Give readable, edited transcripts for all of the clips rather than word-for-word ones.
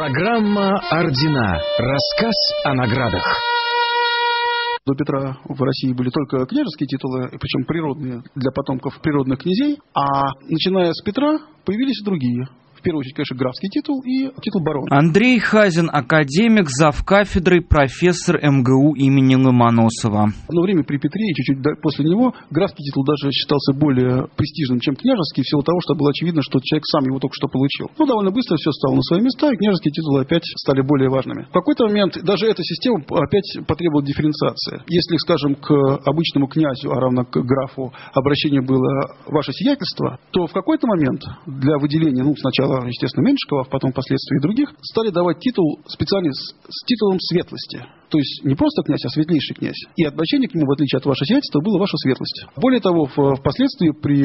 Программа «Ордена». Рассказ о наградах. До Петра в России были только княжеские титулы, причем природные, для потомков природных князей, а начиная с Петра появились и другие. В первую очередь, конечно, графский титул и титул барона. Андрей Хазин, академик, завкафедрой, профессор МГУ имени Ломоносова. Одно время при Петре и чуть-чуть после него графский титул даже считался более престижным, чем княжеский, в силу того, что было очевидно, что человек сам его только что получил. Но довольно быстро все стало на свои места, и княжеские титулы опять стали более важными. В какой-то момент даже эта система опять потребовала дифференциации. Если, скажем, к обычному князю, а равно к графу, обращение было «ваше сиятельство», то в какой-то момент для выделения, сначала, естественно, Меньшикова, а потом впоследствии других, стали давать титул специально с титулом светлости. То есть не просто князь, а светлейший князь. И обращение к нему, в отличие от ваше сиятельства, было ваша светлость. Более того, впоследствии при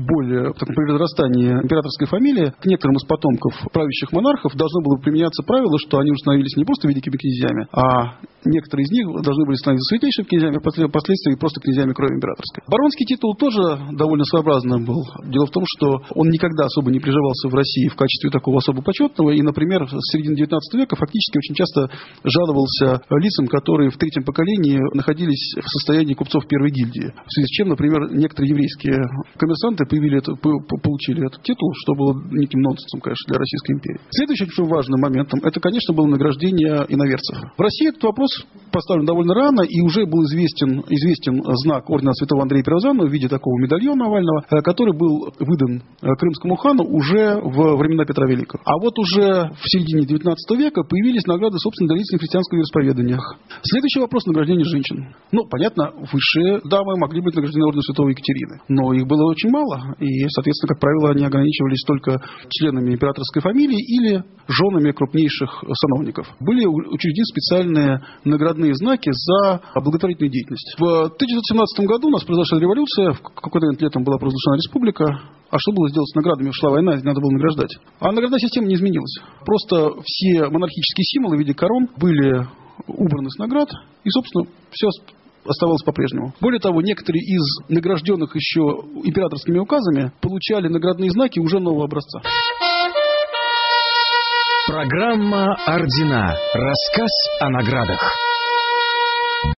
разрастании императорской фамилии к некоторым из потомков правящих монархов должно было применяться правило, что они уже становились не просто великими князьями, а некоторые из них должны были становиться светлейшими князьями, а впоследствии просто князьями крови императорской. Баронский титул тоже довольно своеобразным был. Дело в том, что он никогда особо не приживался в России в качестве такого особо почетного, и, например, с середины 19 века фактически очень часто жаловался лицам, которые в третьем поколении находились в состоянии купцов первой гильдии. В связи с чем, например, некоторые еврейские коммерсанты получили этот титул, что было неким нонсенсом, конечно, для Российской империи. Следующим очень важным моментом, это, конечно, было награждение иноверцев. В России этот вопрос поставлен довольно рано, и уже был известен знак ордена Святого Андрея Первозванного в виде такого медальона овального, который был выдан крымскому хану уже в времена Петра Великого. А вот уже в середине 19 века появились награды, собственно, для лиц христианского вероисповедания. Следующий вопрос — награждение женщин. Понятно, высшие дамы могли быть награждены орденом Святой Екатерины, но их было очень мало, и, соответственно, как правило, они ограничивались только членами императорской фамилии или женами крупнейших сановников. Были учреждены специальные наградные знаки за благотворительную деятельность. В 1917 году у нас произошла революция, в какой-то момент летом была провозглашена республика. А что было сделать с наградами? Шла война, надо было награждать. А наградная система не изменилась. Просто все монархические символы в виде корон были убраны с наград, и, собственно, все оставалось по-прежнему. Более того, некоторые из награжденных еще императорскими указами получали наградные знаки уже нового образца. Программа «Ордена». Рассказ о наградах.